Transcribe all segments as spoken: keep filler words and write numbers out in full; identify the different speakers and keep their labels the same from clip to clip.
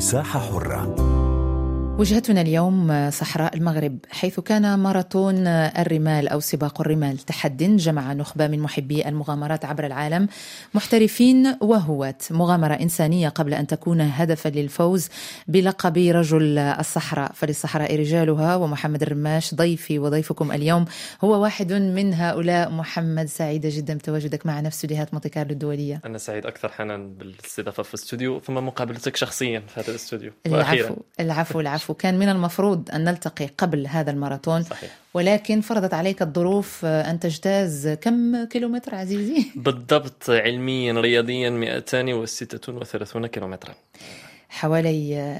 Speaker 1: مساحة حرة.
Speaker 2: وجهتنا اليوم صحراء المغرب، حيث كان ماراثون الرمال أو سباق الرمال تحدٍ جمع نخبة من محبي المغامرات عبر العالم، محترفين وهواة. مغامرة إنسانية قبل أن تكون هدفا للفوز بلقب رجل الصحراء، فللصحراء رجالها. ومحمد الرماش ضيفي وضيفكم اليوم هو واحد من هؤلاء. محمد، سعيدة جدا بتواجدك معنا في استوديوهات مونتي كارلو الدولية.
Speaker 3: أنا سعيد أكثر حنان بالاستضافة في الاستوديو، ثم مقابلتك شخصيا في هذا الاستوديو.
Speaker 2: العفو العفو العفو كان من المفروض أن نلتقي قبل هذا الماراثون.
Speaker 3: صحيح. ولكن
Speaker 2: فرضت عليك الظروف أن تجتاز كم كيلومتر عزيزي؟
Speaker 3: بالضبط علميا رياضيا مئتان وستة وثلاثون كيلومترا،
Speaker 2: حوالي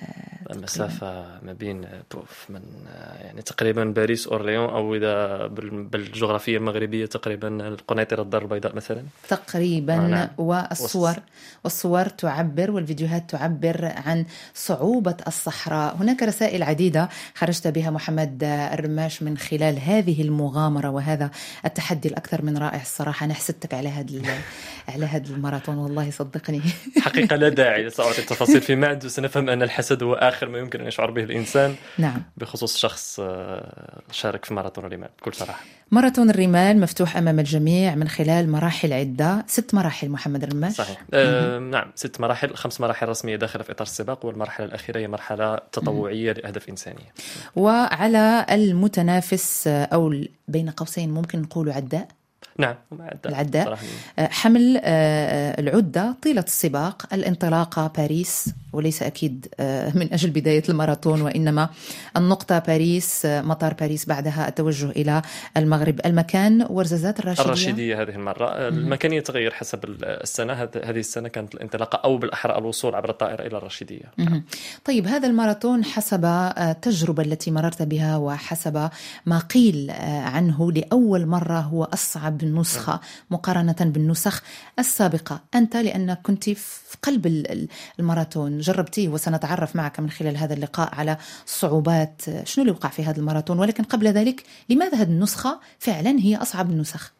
Speaker 3: المسافة ما بين بوف من يعني تقريبا باريس أورليون، أو إذا بالجغرافية المغربية تقريبا القنيطرة الدار البيضاء مثلا
Speaker 2: تقريبا. آه نعم. والصور والصور تعبر والفيديوهات تعبر عن صعوبة الصحراء. هناك رسائل عديدة خرجت بها محمد الرماش من خلال هذه المغامرة وهذا التحدي الأكثر من رائع. الصراحة أنا حسدتك على هذا على هذا الماراثون، والله صدقني.
Speaker 3: حقيقة لا داعي سأعطي التفاصيل في معد، وسنفهم أن الحسد هو آخر ما يمكن أن يشعر به الإنسان.
Speaker 2: نعم.
Speaker 3: بخصوص شخص شارك في ماراثون الرمال بكل صراحة.
Speaker 2: ماراثون الرمال مفتوح أمام الجميع من خلال مراحل عدة، ست مراحل محمد الرماش.
Speaker 3: صحيح. آه نعم، ست مراحل، خمس مراحل رسمية داخلة في إطار السباق، والمرحلة الأخيرة هي مرحلة تطوعية لأهداف إنسانية.
Speaker 2: وعلى المتنافس أو بين قوسين ممكن نقول عداء.
Speaker 3: نعم،
Speaker 2: العداء حمل العدة طيلة السباق، الانطلاقة باريس، وليس أكيد من أجل بداية الماراثون، وإنما النقطة باريس، مطار باريس، بعدها التوجه إلى المغرب. المكان ورزازات الرشيدية.
Speaker 3: الرشيدية هذه المرة. المكان يتغير حسب السنة. هذه السنة كانت الانطلاقة أو بالأحرى الوصول عبر الطائرة إلى الرشيدية.
Speaker 2: طيب، هذا الماراثون حسب التجربة التي مررت بها وحسب ما قيل عنه لأول مرة هو أصعب نسخة مقارنة بالنسخ السابقة. أنت لأنك كنت في قلب الماراثون جربتيه، وسنتعرف معك من خلال هذا اللقاء على الصعوبات، شنو اللي وقع في هذا الماراثون. ولكن قبل ذلك، لماذا هذه النسخة فعلا هي أصعب النسخ؟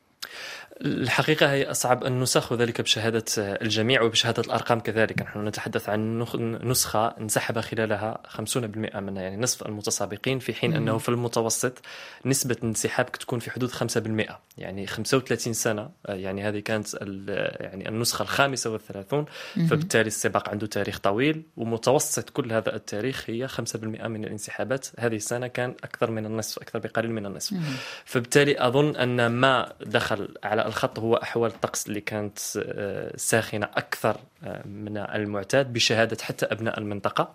Speaker 3: الحقيقة هي أصعب النسخ، وذلك بشهادة الجميع وبشهادة الأرقام كذلك. نحن نتحدث عن نسخة انسحب خلالها خمسين بالمئة من يعني نصف المتسابقين، في حين أنه في المتوسط نسبة الانسحاب تكون في حدود خمسة بالمئة، يعني خمسة وثلاثين سنة. يعني هذه كانت يعني النسخة الخامسة والثلاثون، فبالتالي السباق عنده تاريخ طويل، ومتوسط كل هذا التاريخ هي خمسة بالمئة من الانسحابات. هذه السنة كان أكثر من النصف، أكثر بقليل من النصف. فبالتالي أظن أن ما دخل على الخط هو أحوال الطقس اللي كانت ساخنة أكثر من المعتاد، بشهادة حتى أبناء المنطقة.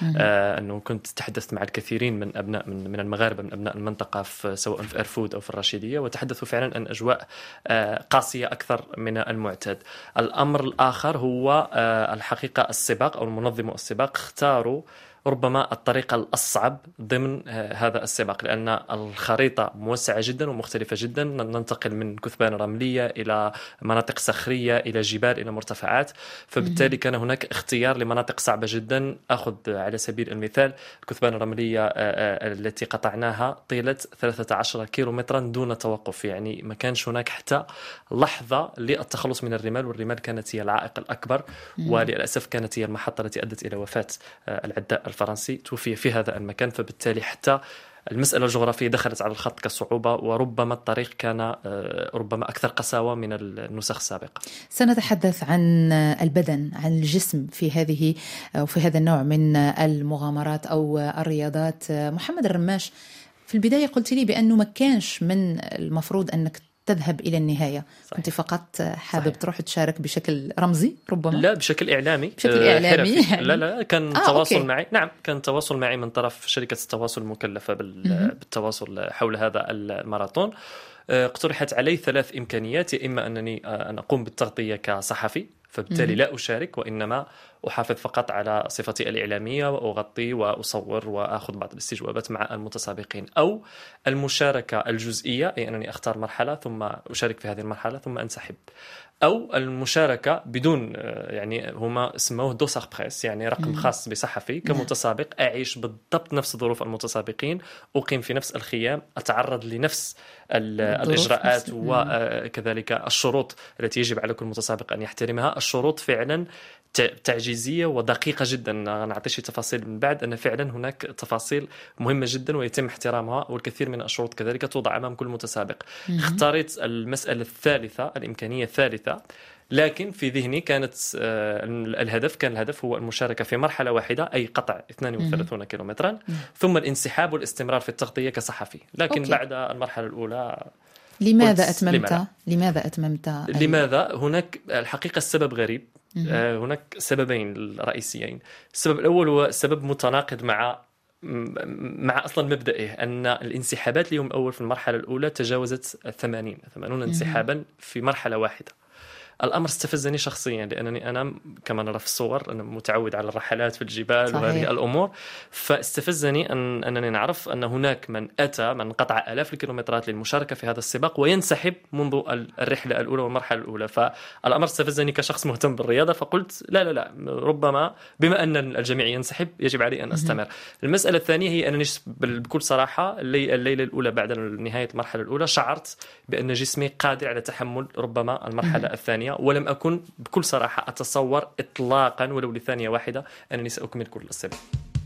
Speaker 3: آه أنه كنت تحدثت مع الكثيرين من أبناء من, من المغاربة من أبناء المنطقة في سواء في أرفود أو في الرشيدية، وتحدثوا فعلا أن أجواء آه قاسية أكثر من المعتاد. الأمر الآخر هو آه الحقيقة السباق أو المنظم السباق اختاروا ربما الطريقة الأصعب ضمن هذا السباق، لأن الخريطة موسعة جدا ومختلفة جدا. ننتقل من كثبان رملية إلى مناطق صخرية إلى جبال إلى مرتفعات، فبالتالي كان هناك اختيار لمناطق صعبة جدا. أخذ على سبيل المثال الكثبان الرملية التي قطعناها طيلة ثلاثة عشر كيلومترا دون توقف، يعني ما كانش هناك حتى لحظة للتخلص من الرمال، والرمال كانت هي العائق الأكبر، وللأسف كانت هي المحطة التي أدت إلى وفاة العداء الفرنسي، توفي في هذا المكان. فبالتالي حتى المسألة الجغرافية دخلت على الخط كصعوبة، وربما الطريق كان ربما أكثر قساوة من النسخ السابقة.
Speaker 2: سنتحدث عن البدن، عن الجسم في هذه أو في هذا النوع من المغامرات أو الرياضات. محمد الرماش، في البداية قلت لي بأنه ما كانش من المفروض أنك تذهب إلى النهاية. صحيح. كنت فقط حابب صحيح. تروح تشارك بشكل رمزي ربما؟
Speaker 3: لا، بشكل إعلامي.
Speaker 2: بشكل إعلامي يعني.
Speaker 3: لا لا كان
Speaker 2: آه،
Speaker 3: تواصل
Speaker 2: أوكي.
Speaker 3: معي. نعم، كان تواصل معي من طرف شركة التواصل المكلفة بالتواصل حول هذا الماراثون. اقترحت علي ثلاث إمكانيات: يا إما أنني أن أقوم بالتغطية كصحفي، فبالتالي لا أشارك، وإنما أحافظ فقط على صفتي الإعلامية وأغطي وأصور وأخذ بعض الاستجوابات مع المتسابقين، أو المشاركة الجزئية، أي أنني أختار مرحلة ثم أشارك في هذه المرحلة ثم أنسحب، أو المشاركة بدون، يعني هما سموه دوساغ بريس، يعني رقم خاص بصحفي كمتسابق، أعيش بالضبط نفس ظروف المتسابقين، أقيم في نفس الخيام، أتعرض لنفس الإجراءات وكذلك الشروط التي يجب على كل متسابق أن يحترمها. الشروط فعلا تعجيزية ودقيقة جدا. نعطي شي تفاصيل من بعد، أن فعلا هناك تفاصيل مهمة جدا ويتم احترامها، والكثير من الشروط كذلك توضع أمام كل متسابق. اختاريت المسألة الثالثة، الإمكانية الثالثة، لكن في ذهني كانت الهدف كان الهدف هو المشاركة في مرحلة واحدة، أي قطع اثنين وثلاثين كيلومترا، ثم الانسحاب والاستمرار في التغطية كصحفي. لكن أوكي. بعد المرحلة الأولى
Speaker 2: لماذا أتممت؟ لماذا, لماذا أتممت؟
Speaker 3: أي... لماذا؟ هناك الحقيقة السبب غريب. آه هناك سببين رئيسيين. السبب الأول هو سبب متناقض مع مع أصلا مبدئه، أن الانسحابات اليوم الأول في المرحلة الأولى تجاوزت الثمانين ثمانون انسحابا في مرحلة واحدة. الأمر استفزني شخصيا، لأنني أنا كما نرى في الصور أنا متعود على الرحلات في الجبال صحيح. وهذه الأمور، فاستفزني أن أنني نعرف أن هناك من أتى من قطع آلاف الكيلومترات للمشاركة في هذا السباق وينسحب منذ الرحلة الأولى والمرحلة الأولى. فالأمر استفزني كشخص مهتم بالرياضة، فقلت لا لا لا ربما بما أن الجميع ينسحب يجب علي أن أستمر. المسألة الثانية هي أنني بكل صراحة الليلة الأولى بعد نهاية المرحلة الأولى شعرت بأن جسمي قادر على تحمل ربما المرحلة الثانية، ولم أكن بكل صراحة أتصور إطلاقا ولو لثانية واحدة أنني سأكمل كل السباق.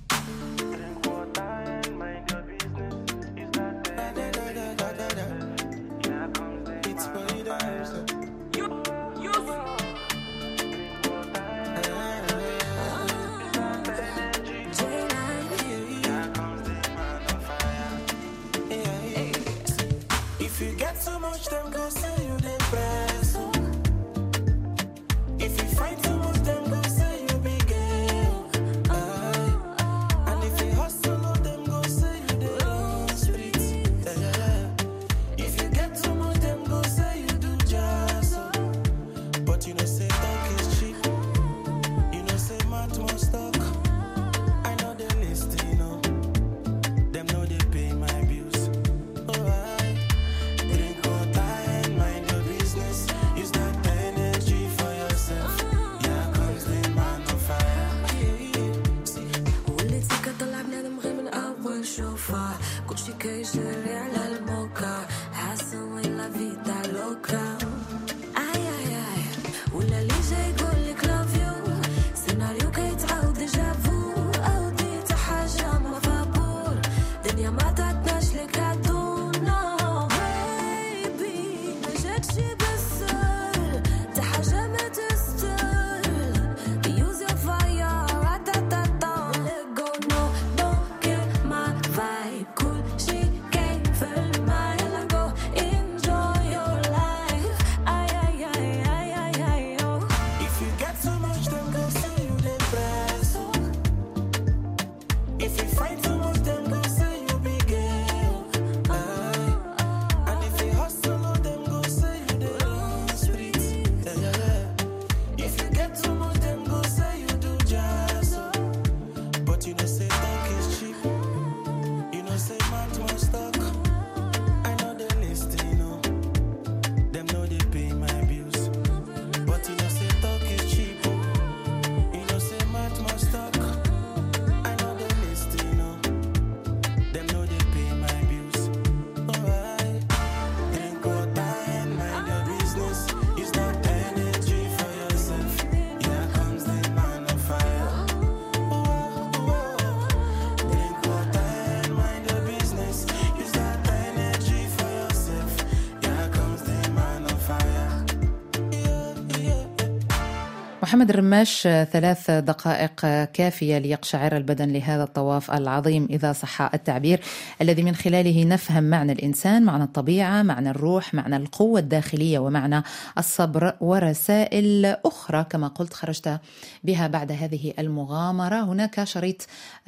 Speaker 2: محمد الرماش، ثلاث دقائق كافية ليقشعر البدن لهذا الطواف العظيم إذا صح التعبير، الذي من خلاله نفهم معنى الإنسان، معنى الطبيعة، معنى الروح، معنى القوة الداخلية، ومعنى الصبر، ورسائل أخرى كما قلت خرجت بها بعد هذه المغامرة. هناك شريط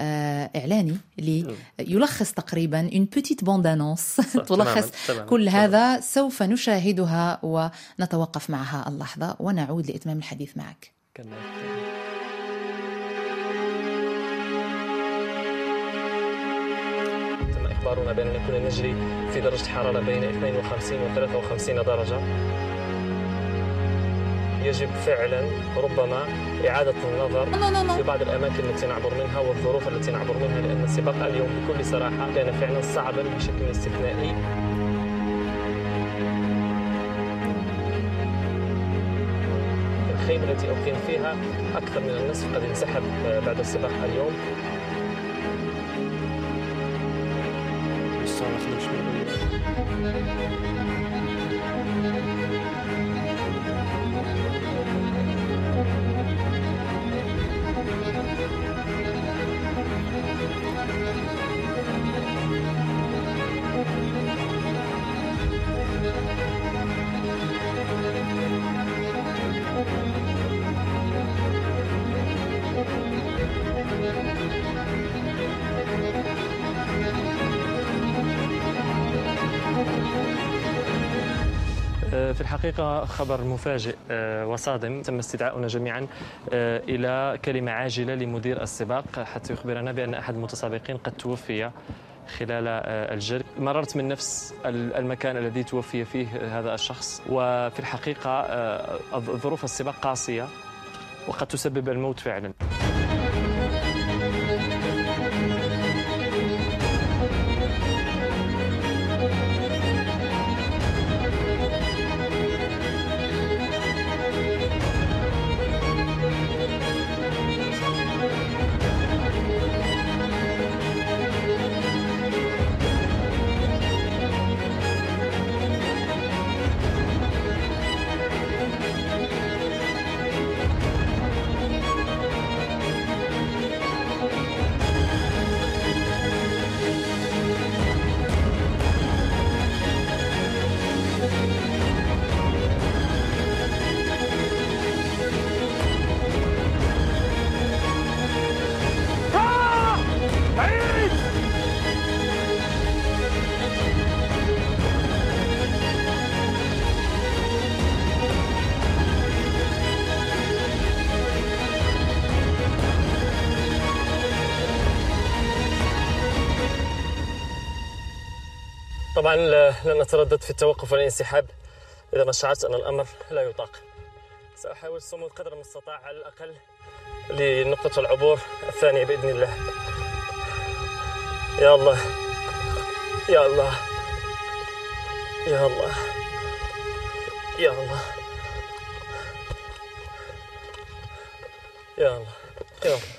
Speaker 2: إعلاني يلخص تقريبا une petite bande annonce تلخص كل هذا، سوف نشاهدها ونتوقف معها اللحظة ونعود لإتمام الحديث معك.
Speaker 3: تم إخبارنا بأننا كنا نجري في درجة حرارة بين اثنين وخمسين و ثلاثة وخمسين درجة. يجب فعلا ربما إعادة النظر في بعض الأماكن التي نعبر منها والظروف التي نعبر منها، لأن السباق اليوم بكل صراحة كان فعلا صعبا بشكل استثنائي. الخيمة التي أقيم فيها أكثر من النصف قد انسحب بعد السباق اليوم. في الحقيقة خبر مفاجئ وصادم. تم استدعاؤنا جميعا إلى كلمة عاجلة لمدير السباق حتى يخبرنا بأن أحد المتسابقين قد توفي خلال الجري. مررت من نفس المكان الذي توفي فيه هذا الشخص، وفي الحقيقة ظروف السباق قاسية وقد تسبب الموت فعلا. طبعا لن أتردد في التوقف والانسحاب إذا ما شعرت أن الأمر لا يطاق. سأحاول الصمود قدر المستطاع على الأقل لنقطة العبور الثانية بإذن الله. يا الله يا الله يا الله يا الله يا الله يا الله.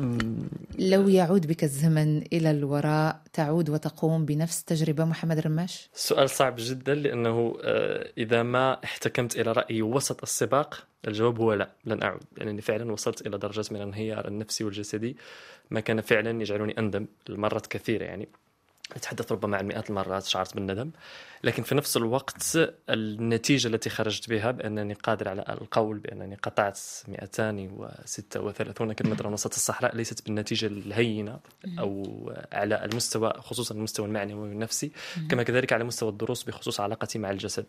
Speaker 2: لو يعود بك الزمن إلى الوراء تعود وتقوم بنفس تجربة محمد رماش؟
Speaker 3: سؤال صعب جدا، لأنه إذا ما احتكمت إلى رأيي وسط السباق الجواب هو لا، لن أعود، لأنني فعلا وصلت إلى درجة من الانهيار النفسي والجسدي ما كان فعلا يجعلني أندم المرات كثيرة. يعني أتحدث ربما عن مئات المرات شعرت بالندم، لكن في نفس الوقت النتيجة التي خرجت بها بأنني قادر على القول بأنني قطعت مئتين وستة وثلاثين كيلومترا وسط الصحراء ليست بالنتيجة الهينة أو على المستوى، خصوصا المستوى المعنوي والنفسي، كما كذلك على مستوى الدروس بخصوص علاقتي مع الجسد.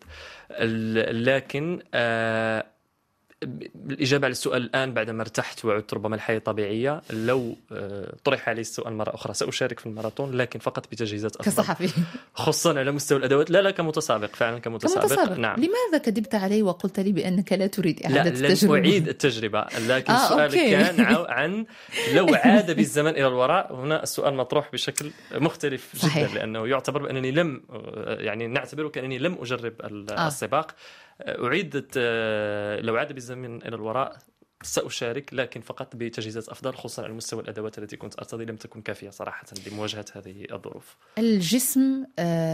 Speaker 3: لكن آه الإجابة على السؤال الآن بعدما ارتحت وعدت ربما الحياة طبيعية، لو طرح علي السؤال مرة أخرى سأشارك في الماراثون، لكن فقط بتجهيزات أفضل
Speaker 2: كصحفي،
Speaker 3: خصوصا على مستوى الأدوات. لا لا كمتسابق، فعلا كمتسابق, كمتسابق.
Speaker 2: نعم. لماذا كذبت علي وقلت لي بأنك لا تريد إعادة التجربة؟
Speaker 3: لا، لن أعيد التجربة، لكن
Speaker 2: آه،
Speaker 3: سؤالك
Speaker 2: أوكي.
Speaker 3: كان عن لو عاد بالزمن إلى الوراء. هنا السؤال مطروح بشكل مختلف
Speaker 2: صحيح.
Speaker 3: جدا، لأنه يعتبر بأنني لم يعني نعتبره كأنني لم أجرب
Speaker 2: آه.
Speaker 3: السباق. أعيد لو عاد بالزمن إلى الوراء سأشارك، لكن فقط بتجهيزات أفضل، خصوصا على مستوى الأدوات التي كنت أرتضي لم تكن كافية صراحة لمواجهة هذه الظروف.
Speaker 2: الجسم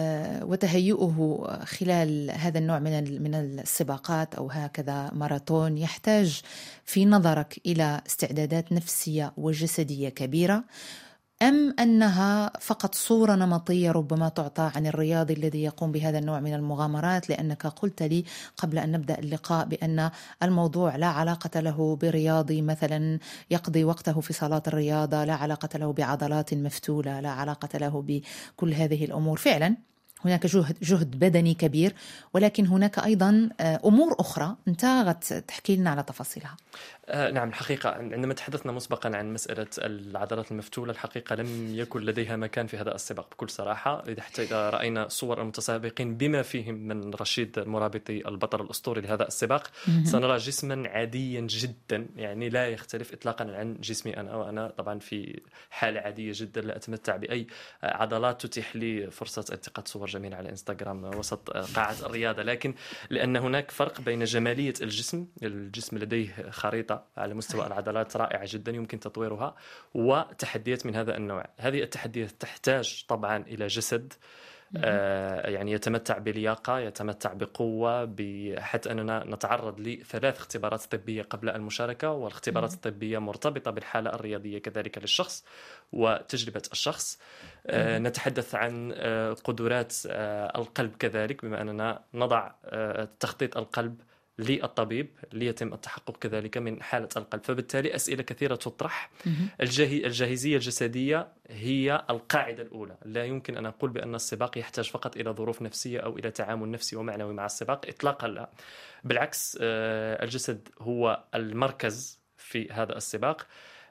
Speaker 2: وتهيئه خلال هذا النوع من من السباقات أو هكذا ماراثون يحتاج في نظرك إلى استعدادات نفسية وجسدية كبيرة، أم أنها فقط صورة نمطية ربما تعطى عن الرياضي الذي يقوم بهذا النوع من المغامرات؟ لأنك قلت لي قبل أن نبدأ اللقاء بأن الموضوع لا علاقة له برياضي مثلا يقضي وقته في صالات الرياضة، لا علاقة له بعضلات مفتولة، لا علاقة له بكل هذه الأمور. فعلا هناك جهد, جهد بدني كبير، ولكن هناك أيضا أمور أخرى أنت تحكي لنا على تفاصيلها.
Speaker 3: آه نعم الحقيقة عندما تحدثنا مسبقا عن مسألة العضلات المفتولة، الحقيقة لم يكن لديها مكان في هذا السباق بكل صراحة. حتى إذا رأينا صور المتسابقين بما فيهم من رشيد المرابطي البطل الأسطوري لهذا السباق سنرى جسما عاديا جدا، يعني لا يختلف إطلاقا عن جسمي أنا، وأنا طبعا في حالة عادية جدا لا أتمتع بأي عضلات تتيح لي فرصة التقاط صور جميلة على إنستغرام وسط قاعة الرياضة. لكن لأن هناك فرق بين جمالية الجسم، الجسم لديه خريطة على مستوى العضلات رائعة جدا يمكن تطويرها، وتحديات من هذا النوع. هذه التحديات تحتاج طبعا إلى جسد آه يعني يتمتع بلياقة، يتمتع بقوة، حتى أننا نتعرض لثلاث اختبارات طبية قبل المشاركة، والاختبارات الطبية مرتبطة بالحالة الرياضية كذلك للشخص وتجربة الشخص. آه نتحدث عن آه قدرات آه القلب كذلك، بما أننا نضع آه تخطيط القلب للطبيب ليتم التحقق كذلك من حالة القلب. فبالتالي أسئلة كثيرة تطرح. الجاهي الجاهزية الجسدية هي القاعدة الأولى. لا يمكن أن أقول بأن السباق يحتاج فقط إلى ظروف نفسية أو إلى تعامل نفسي ومعنوي مع السباق، إطلاقا لا. بالعكس الجسد هو المركز في هذا السباق.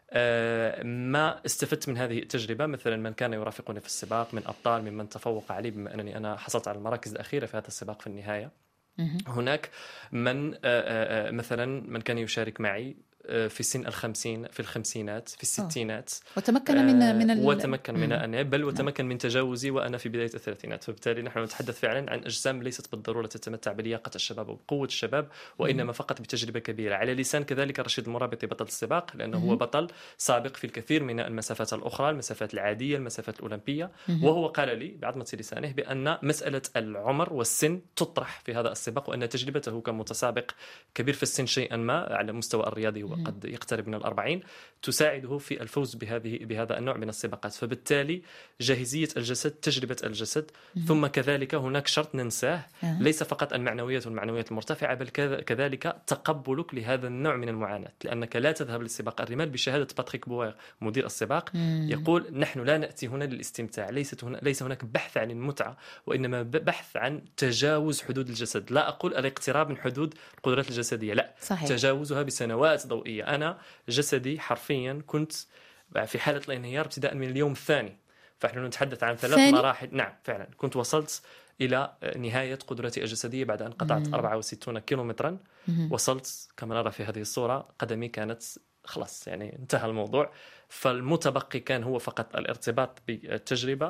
Speaker 3: ما استفدت من هذه التجربة مثلا من كان يرافقني في السباق من أبطال ممن تفوق علي، بما أنني أنا حصلت على المراكز الأخيرة في هذا السباق في النهاية. هناك من مثلا من كان يشارك معي في سن الخمسين، في الخمسينات، في الستينات،
Speaker 2: وتمكن من من ال...
Speaker 3: وتمكن من أنا بل وتمكن من تجاوزي وأنا في بداية الثلاثينات. فبالتالي نحن نتحدث فعلا عن أجسام ليست بالضرورة تتمتع بلياقة الشباب وبقوة الشباب، وإنما فقط بتجربة كبيرة. على لسان كذلك رشيد المرابطي بطل السباق، لأنه هو بطل سابق في الكثير من المسافات الأخرى، المسافات العادية، المسافات الأولمبية، وهو قال لي بعظمة لسانه بأن مسألة العمر والسن تطرح في هذا السباق، وأن تجربته كمتسابق كبير في السن شيئا ما على مستوى الرياضي وقد يقترب من الأربعين تساعده في الفوز بهذه بهذا النوع من السباقات. فبالتالي جاهزية الجسد، تجربة الجسد، ثم كذلك هناك شرط ننساه، ليس فقط المعنويات والمعنويات المرتفعة، بل كذلك تقبلك لهذا النوع من المعاناة، لأنك لا تذهب للسباق الرمال. بشهادة باتريك بوير مدير السباق يقول نحن لا نأتي هنا للاستمتاع، ليست هنا ليس هناك بحث عن المتعة، وإنما بحث عن تجاوز حدود الجسد. لا أقول الاقتراب من حدود القدرات الجسدية، لا، صحيح. تجاوزها بسنوات ضوئية. أنا جسدي حرفيا كنت في حالة الانهيار ابتداء من اليوم الثاني، فنحن نتحدث عن ثلاث ثاني؟ مراحل. نعم فعلا كنت وصلت إلى نهاية قدرتي الجسدية بعد أن قطعت أربعة وستين كيلومترا. وصلت كما نرى في هذه الصورة، قدمي كانت خلاص يعني انتهى الموضوع. فالمتبقي كان هو فقط الارتباط بالتجربة،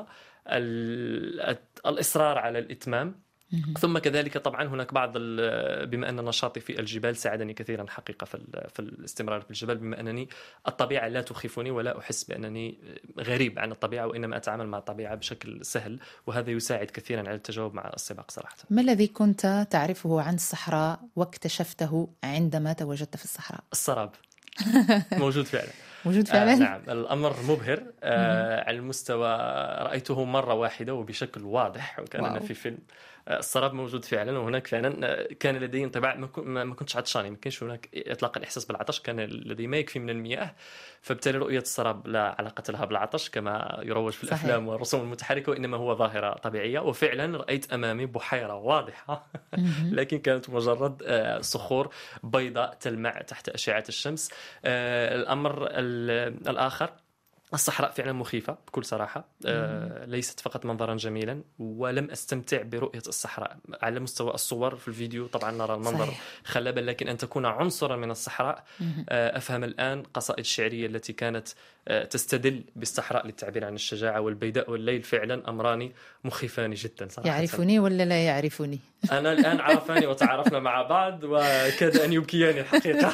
Speaker 3: الإصرار على الإتمام، ثم كذلك طبعا هناك بعض بما أن نشاطي في الجبال ساعدني كثيرا حقيقة في, في الاستمرار في الجبال، بما أنني الطبيعة لا تخيفني ولا أحس بأنني غريب عن الطبيعة، وإنما أتعامل مع الطبيعة بشكل سهل، وهذا يساعد كثيرا على التجاوب مع السباق صراحة.
Speaker 2: ما الذي كنت تعرفه عن الصحراء واكتشفته عندما تواجدت في الصحراء؟
Speaker 3: السراب موجود فعلا.
Speaker 2: موجود فعلا؟
Speaker 3: آه نعم، الأمر مبهر. آه على المستوى رأيته مرة واحدة وبشكل واضح، وكان في فيلم. آه السراب موجود فعلا، وهناك فعلا كان لدي انطباع ما, ما كنتش عطشاني، ما كانش هناك إطلاقا إحساس بالعطش، كان لدي ما يكفي من المياه. فبالتالي رؤية السراب لا علاقة لها بالعطش كما يروج في الأفلام صحيح. والرسوم المتحركة، وإنما هو ظاهرة طبيعية. وفعلا رأيت أمامي بحيرة واضحة لكن كانت مجرد آه صخور بيضاء تلمع تحت أشعة الشمس. آه الأمر الآخر، الصحراء فعلا مخيفة بكل صراحة. آه ليست فقط منظرا جميلا، ولم أستمتع برؤية الصحراء على مستوى الصور. في الفيديو طبعا نرى المنظر صحيح. خلابا، لكن أن تكون عنصرا من الصحراء. آه أفهم الآن قصائد الشعرية التي كانت آه تستدل بالصحراء للتعبير عن الشجاعة، والبيداء والليل فعلا أمران مخيفان جدا صراحة.
Speaker 2: يعرفني ولا لا يعرفني؟
Speaker 3: أنا الآن عرفاني وتعرفنا مع بعض، وكاد أن يبكياني الحقيقة.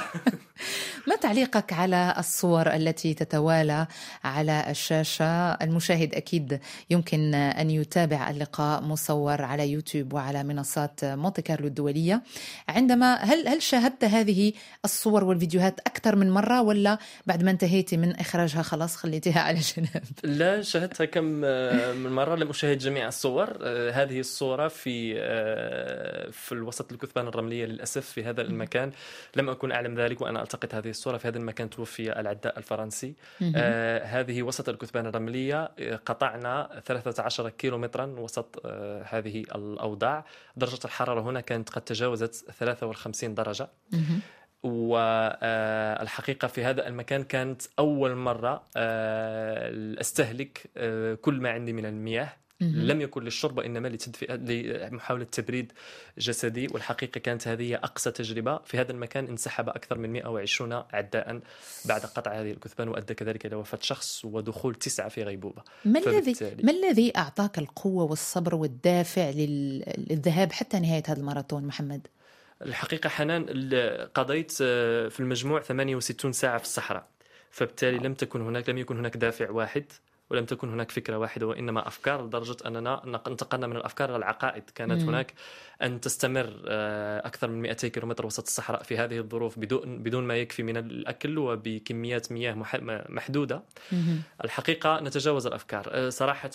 Speaker 2: ما تعليقك على الصور التي تتوالى على الشاشة؟ المشاهد أكيد يمكن أن يتابع اللقاء مصور على يوتيوب وعلى منصات مونتي كارلو الدولية. عندما هل هل شاهدت هذه الصور والفيديوهات أكثر من مرة، ولا بعد ما انتهيتي من إخراجها خلاص خليتها على جنب؟
Speaker 3: لا، شاهدتها كم من مرة. لم أشاهد جميع الصور. هذه الصورة في في الوسط الكثبان الرملية للأسف، في هذا المكان لم أكن أعلم ذلك وأنا ألتقط هذه الصورة. في هذا المكان توفي العداء الفرنسي. آه هذه وسط الكثبان الرملية، قطعنا ثلاثة عشر كيلومترا وسط آه هذه الأوضاع. درجة الحرارة هنا كانت قد تجاوزت ثلاثة وخمسين درجة. والحقيقة في هذا المكان كانت أول مرة أستهلك كل ما عندي من المياه، لم يكن للشرب وإنما لتدفئة لمحاولة تبريد جسدي. والحقيقة كانت هذه أقصى تجربة. في هذا المكان انسحب أكثر من مئة وعشرين عداء بعد قطع هذه الكثبان، وأدى كذلك إلى وفاة شخص ودخول تسعة في غيبوبة.
Speaker 2: ما الذي ما الذي أعطاك القوة والصبر والدافع للذهاب حتى نهاية هذا الماراثون محمد؟
Speaker 3: الحقيقة حنان قضيت في المجموع ثمانية وستين ساعة في الصحراء، فبالتالي لم تكن هناك لم يكن هناك دافع واحد، ولم تكن هناك فكرة واحدة وإنما أفكار، لدرجة أننا انتقلنا من الأفكار إلى العقائد. كانت مم. هناك أن تستمر أكثر من مئتي كيلومتر وسط الصحراء في هذه الظروف بدون بدون ما يكفي من الأكل وبكميات مياه محدودة. مم. الحقيقة نتجاوز الأفكار صراحة.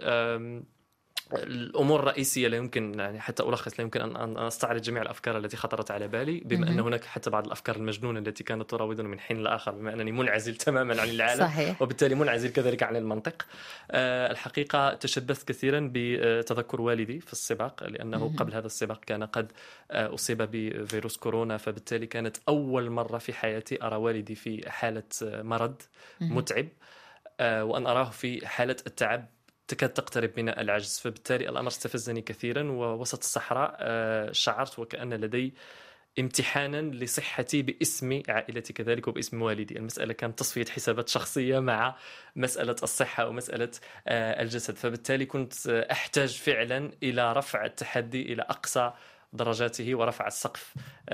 Speaker 3: الأمور الرئيسية لا يمكن يعني حتى ألخص، لا يمكن أن أستعرض جميع الأفكار التي خطرت على بالي، بما أن هناك حتى بعض الأفكار المجنونة التي كانت تراودني من حين لآخر، بما أنني منعزل تماما عن العالم. صحيح. وبالتالي منعزل كذلك عن المنطق. أه الحقيقة تشبثت كثيرا بتذكر والدي في السباق، لأنه قبل هذا السباق كان قد أصيب بفيروس كورونا، فبالتالي كانت أول مرة في حياتي أرى والدي في حالة مرض متعب، أه وأن أراه في حالة التعب تكاد تقترب من العجز. فبالتالي الأمر استفزني كثيرا، ووسط الصحراء شعرت وكأن لدي امتحانا لصحتي باسم عائلتي كذلك وباسم والدي. المسألة كانت تصفية حسابات شخصية مع مسألة الصحة ومسألة الجسد، فبالتالي كنت أحتاج فعلا إلى رفع التحدي إلى أقصى درجاته ورفع السقف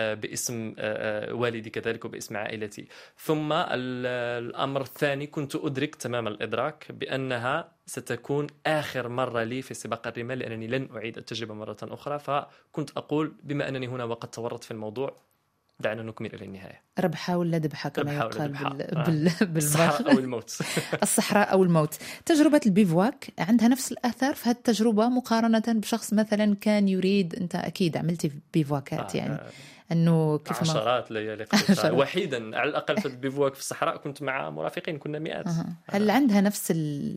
Speaker 3: باسم والدي كذلك وباسم عائلتي. ثم الأمر الثاني، كنت أدرك تمام الإدراك بأنها ستكون آخر مرة لي في سباق الرمال، لأنني لن أعيد التجربة مرة أخرى. فكنت أقول بما أنني هنا وقد تورطت في الموضوع، دعنا نكمل إلى النهاية.
Speaker 2: ربحة ولا دبحة كما يقال بال...
Speaker 3: آه.
Speaker 2: بال...
Speaker 3: الصحراء أو الموت.
Speaker 2: الصحراء أو الموت. تجربة البيفواك عندها نفس الأثر في هذه التجربة مقارنة بشخص مثلا كان يريد، أنت أكيد عملتي بيفواكات آه. يعني أنه كيف
Speaker 3: عشرات ليالي وحيدا على الأقل في البيفواك في الصحراء كنت مع مرافقين كنا مئات.
Speaker 2: آه. هل آه. عندها نفس ال...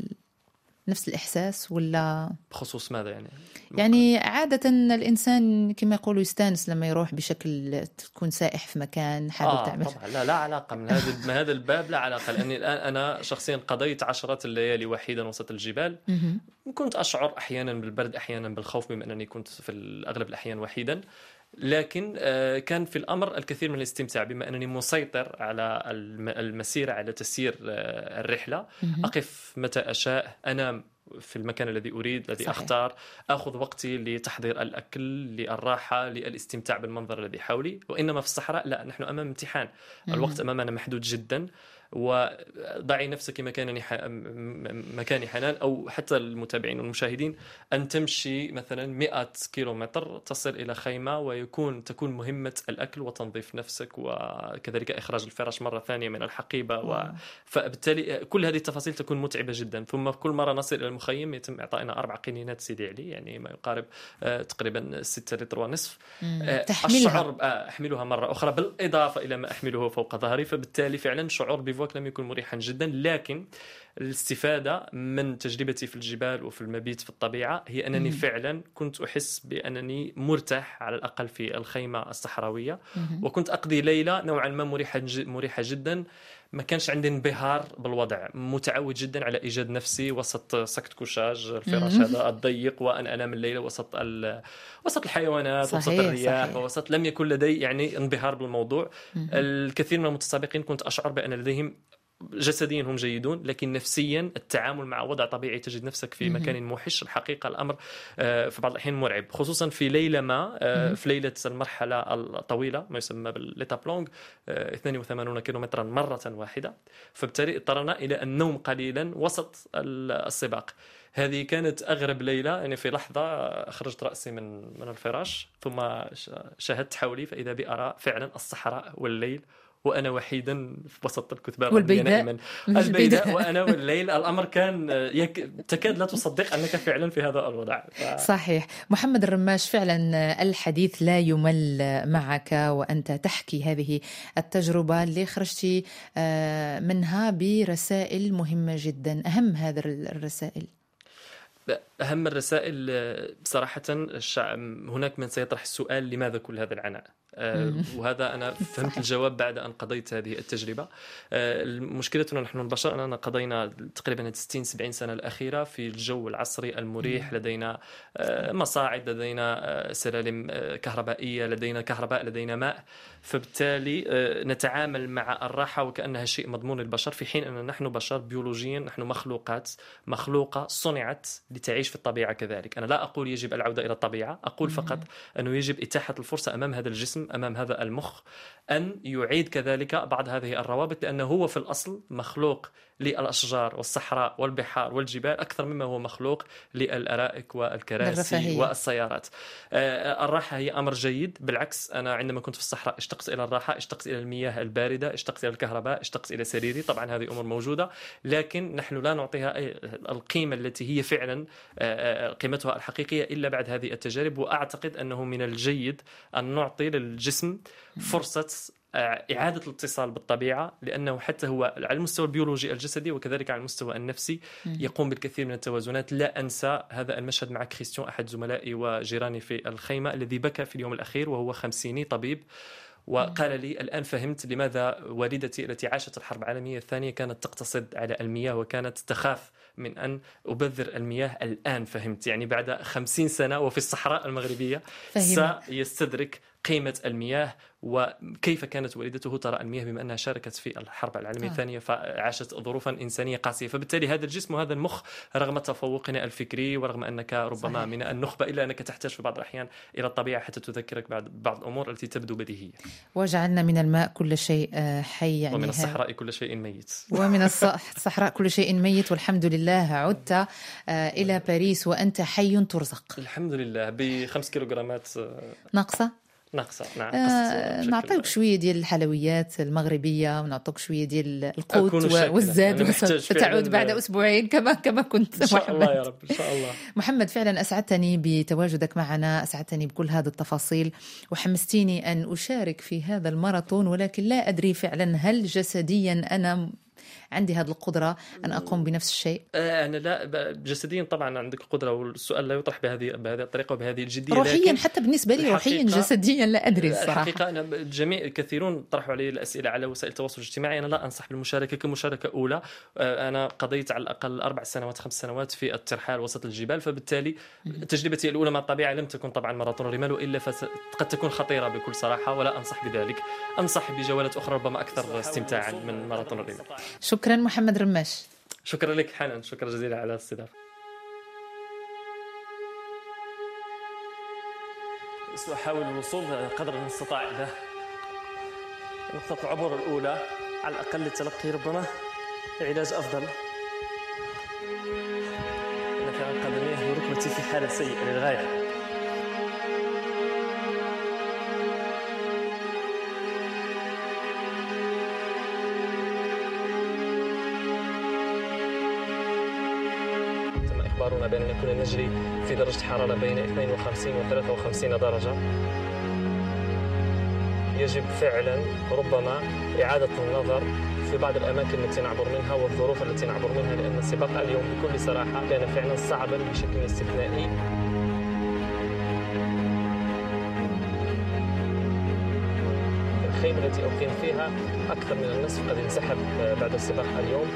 Speaker 2: نفس الإحساس ولا
Speaker 3: بخصوص ماذا يعني؟
Speaker 2: يعني عادة الإنسان كما يقولوا يستانس لما يروح بشكل تكون سائح في مكان حابب
Speaker 3: آه
Speaker 2: تعمل.
Speaker 3: طبعا لا لا علاقة من هذا من هذا الباب، لا علاقة، لأني الآن أنا شخصيا قضيت عشرات الليالي وحيدا وسط الجبال. كنت أشعر أحيانا بالبرد أحيانا بالخوف، بما أنني كنت في الأغلب الأحيان وحيدا، لكن كان في الأمر الكثير من الاستمتاع بما أنني مسيطر على المسيرة، على تسيير الرحلة. أقف متى أشاء، أنام في المكان الذي أريد الذي صحيح. أختار، أخذ وقتي لتحضير الأكل، للراحة، للاستمتاع بالمنظر الذي حولي. وإنما في الصحراء لا، نحن أمام امتحان، الوقت أمامنا محدود جدا. وضعي نفسك مكاني ح... مكاني حنان، أو حتى المتابعين والمشاهدين، أن تمشي مثلا مئة كيلومتر تصل إلى خيمة، ويكون تكون مهمة الأكل وتنظيف نفسك، وكذلك إخراج الفراش مرة ثانية من الحقيبة و... فبالتالي كل هذه التفاصيل تكون متعبة جدا. ثم كل مرة نصل إلى المخيم يتم إعطائنا أربع قنينات سيدي علي، يعني ما يقارب آه تقريبا ستة لتر ونصف.
Speaker 2: آه
Speaker 3: أشعر آه أحملها مرة أخرى بالإضافة إلى ما أحمله فوق ظهري. فبالتالي فعلا شعور بيفواك لم يكن مريحا جدا، لكن الاستفادة من تجربتي في الجبال وفي المبيت في الطبيعة هي أنني مم. فعلا كنت أحس بأنني مرتاح على الأقل في الخيمة الصحراوية. مم. وكنت أقضي ليلة نوعا ما مريحة مريحة جدا. ما كانش عندي انبهار بالوضع، متعود جدا على إيجاد نفسي وسط سكت كوشاج الفراش هذا الضيق، وأن أنام الليلة وسط وسط الحيوانات، صحيح وسط الرياح، صحيح. ووسط لم يكن لدي يعني انبهار بالموضوع. مم. الكثير من المتسابقين كنت أشعر بأن لديهم جسديا هم جيدون، لكن نفسيا التعامل مع وضع طبيعي تجد نفسك في مكان موحش. الحقيقة الأمر في بعض الأحيان مرعب، خصوصا في ليلة ما في ليلة المرحلة الطويلة ما يسمى بالليتابلونغ اثنين وثمانين كيلومترا مرة واحدة. فبالتالي اضطرنا إلى النوم قليلا وسط السباق. هذه كانت أغرب ليلة، يعني في لحظة خرجت رأسي من من الفراش، ثم شاهدت حولي فإذا بي أرى فعلا الصحراء والليل، وأنا وحيدا في وسط الكثبان
Speaker 2: والبيداء
Speaker 3: البيداء وأنا والليل. الأمر كان يك... تكاد لا تصدق أنك فعلا في هذا الوضع.
Speaker 2: ف... صحيح. محمد الرماش، فعلا الحديث لا يمل معك وأنت تحكي هذه التجربة اللي خرجتي منها برسائل مهمة جدا. أهم هذه الرسائل؟
Speaker 3: أهم الرسائل بصراحة هناك من سيطرح السؤال: لماذا كل هذا العناء؟ وهذا أنا فهمت الجواب بعد أن قضيت هذه التجربة. مشكلتنا نحن البشر أننا قضينا تقريبا ستين سبعين سنة الأخيرة في الجو العصري المريح، لدينا مصاعد، لدينا سلالم كهربائية، لدينا كهرباء، لدينا ماء، فبالتالي نتعامل مع الراحة وكأنها شيء مضمون للبشر، في حين أن نحن بشر بيولوجيا، نحن مخلوقات مخلوقة صنعت لتعيش في الطبيعة كذلك. أنا لا أقول يجب العودة إلى الطبيعة، أقول فقط أنه يجب إتاحة الفرصة أمام هذا الجسم، أمام هذا المخ، أن يعيد كذلك بعض هذه الروابط، لأنه هو في الأصل مخلوق للأشجار والصحراء والبحار والجبال أكثر مما هو مخلوق للأرائك والكراسي والسيارات. الراحة هي أمر جيد، بالعكس أنا عندما كنت في الصحراء اشتقت إلى الراحة، اشتقت إلى المياه الباردة، اشتقت إلى الكهرباء، اشتقت إلى سريري. طبعا هذه أمور موجودة، لكن نحن لا نعطيها القيمة التي هي فعلا قيمتها الحقيقية إلا بعد هذه التجارب. وأعتقد أنه من الجيد أن نعطي للجسم فرصة إعادة الاتصال بالطبيعة، لأنه حتى هو على المستوى البيولوجي الجسدي وكذلك على المستوى النفسي يقوم بالكثير من التوازنات. لا أنسى هذا المشهد مع كريستيان، أحد زملائي وجيراني في الخيمة، الذي بكى في اليوم الأخير وهو خمسيني طبيب، وقال لي الآن فهمت لماذا والدتي التي عاشت الحرب العالمية الثانية كانت تقتصد على المياه وكانت تخاف من أن أبذر المياه. الآن فهمت، يعني بعد خمسين سنة وفي الصحراء المغربية فهم. سيستدرك قيمة المياه وكيف كانت والدته ترى المياه بما أنها شاركت في الحرب العالمية الثانية، فعاشت ظروفا إنسانية قاسية. فبالتالي هذا الجسم وهذا المخ رغم تفوقنا الفكري ورغم أنك ربما صحيح. من النخبة، إلا أنك تحتاج في بعض الأحيان إلى الطبيعة حتى تذكرك بعض بعض الأمور التي تبدو بديهية.
Speaker 2: وجعلنا من الماء كل شيء حي، يعني
Speaker 3: ومن الصحراء كل شيء ميت.
Speaker 2: ومن الصحراء كل شيء ميت، والحمد لله عدت إلى باريس وأنت حي ترزق.
Speaker 3: الحمد لله، بخمس كيلوغرامات
Speaker 2: ناقصة.
Speaker 3: ناقصة نعم.
Speaker 2: آه نعطيك شوية ديال الحلويات المغربية ونعطيك شوية ديال القوت والزاد، فتعود بعد أسبوعين كما كما كنت.
Speaker 3: إن شاء الله يا رب، إن شاء الله.
Speaker 2: محمد، فعلا أسعدتني بتواجدك معنا، أسعدتني بكل هذه التفاصيل وحمستيني أن أشارك في هذا الماراثون، ولكن لا أدري فعلا هل جسديا أنا عندي هذه القدرة أن أقوم بنفس الشيء.
Speaker 3: أنا لا، جسديا طبعا عندك قدرة، والسؤال لا يطرح بهذه بهذه الطريقة وبهذه الجدية.
Speaker 2: روحيا حتى بالنسبة لي روحيا جسديا لا أدري الصراحة.
Speaker 3: الحقيقة أنا الجميع كثيرون طرحوا علي الأسئلة على وسائل التواصل الاجتماعي، أنا لا أنصح بالمشاركة كمشاركة أولى. أنا قضيت على الأقل أربع سنوات خمس سنوات في الترحال وسط الجبال، فبالتالي تجربتي الأولى مع الطبيعة لم تكن طبعا ماراثون الرمال، وإلا قد تكون خطيرة بكل صراحة، ولا أنصح بذلك. أنصح بجولات أخرى ربما أكثر استمتاعا من ماراثون الرمال.
Speaker 2: شكرا محمد رماش.
Speaker 3: شكرا لك حنان، شكرا جزيلا على الاستضافة. سأحاول الوصول قدر المستطاع إلى نقطة العبور الأولى على الأقل لتلقي ربما علاج أفضل. أنا فعلا قدمي وركبتي في حالة سيئة للغاية. إخبارنا بأننا كنا نجري في درجة حرارة بين اثنين وخمسين و ثلاثة وخمسين درجة. يجب فعلا ربما إعادة النظر في بعض الأماكن التي نعبر منها والظروف التي نعبر منها، لأن السباق اليوم بكل صراحة كان فعلا صعبا بشكل استثنائي. الخيمة التي أقيم فيها أكثر من النصف قد انسحب بعد السباق اليوم.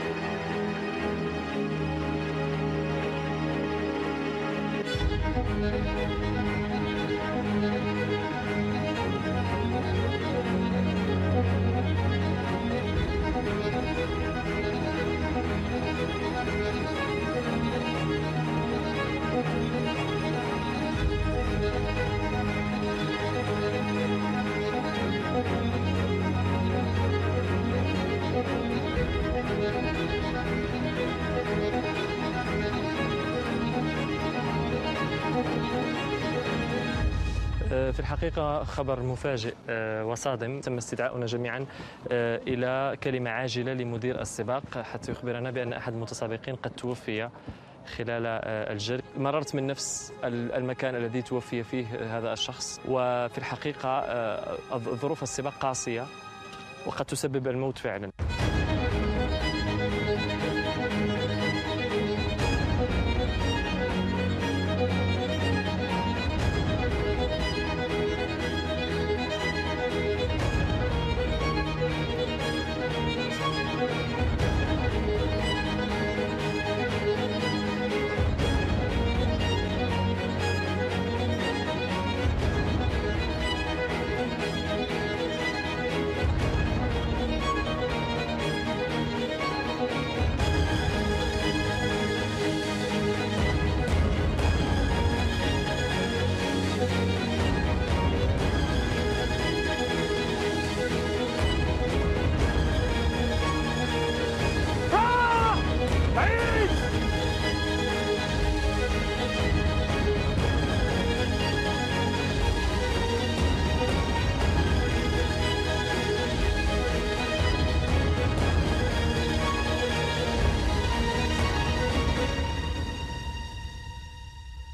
Speaker 3: في الحقيقة خبر مفاجئ وصادم. تم استدعاؤنا جميعا إلى كلمة عاجلة لمدير السباق حتى يخبرنا بأن أحد المتسابقين قد توفي خلال الجري. مررت من نفس المكان الذي توفي فيه هذا الشخص، وفي الحقيقة ظروف السباق قاسية وقد تسبب الموت فعلا.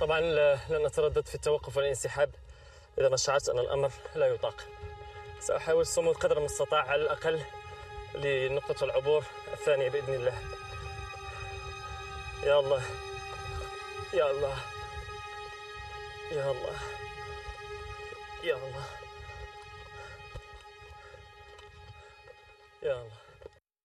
Speaker 1: طبعا لن أتردد في التوقف والانسحاب إذا ما شعرت أن الأمر لا يطاق. سأحاول الصمود قدر المستطاع على الأقل لنقطة العبور الثانية بإذن الله. يا الله يا الله يا الله يا الله يا الله.